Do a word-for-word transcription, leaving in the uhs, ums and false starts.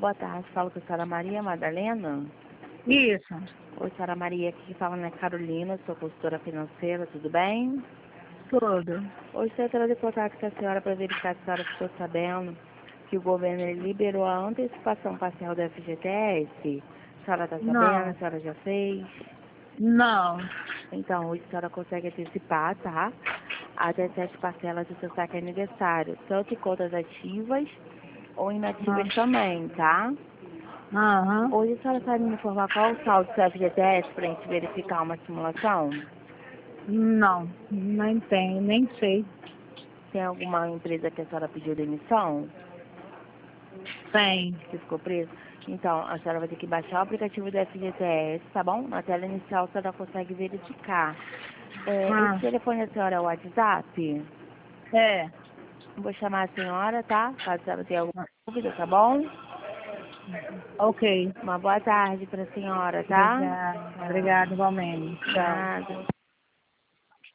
Boa tarde, falo com a senhora Maria Madalena. Isso. Oi, senhora Maria, aqui que fala é Carolina, sou consultora financeira, tudo bem? Tudo. Hoje estou entrando em contato com a senhora para verificar se a senhora ficou sabendo que o governo ele liberou a antecipação parcial do F G T S. A senhora está sabendo? A Não. senhora já fez? Não. Então, hoje a senhora consegue antecipar, tá? Até sete parcelas do seu saque aniversário, tanto em contas ativas ou inativas Ah. também, tá? Aham. Hoje a senhora sabe me informar qual o saldo do seu F G T S para a gente verificar uma simulação? Não. Nem tenho, nem sei. Tem alguma empresa que a senhora pediu demissão? Tem. Que ficou preso? Então, a senhora vai ter que baixar o aplicativo do F G T S, tá bom? Na tela inicial a senhora consegue verificar. É, Ah. esse telefone da senhora é o WhatsApp? É. Vou chamar a senhora, tá? Caso a senhora tenha alguma dúvida, tá bom? Ok. Uma boa tarde para a senhora, tá? Obrigada. Tchau. Obrigada igualmente. Tchau. Nada.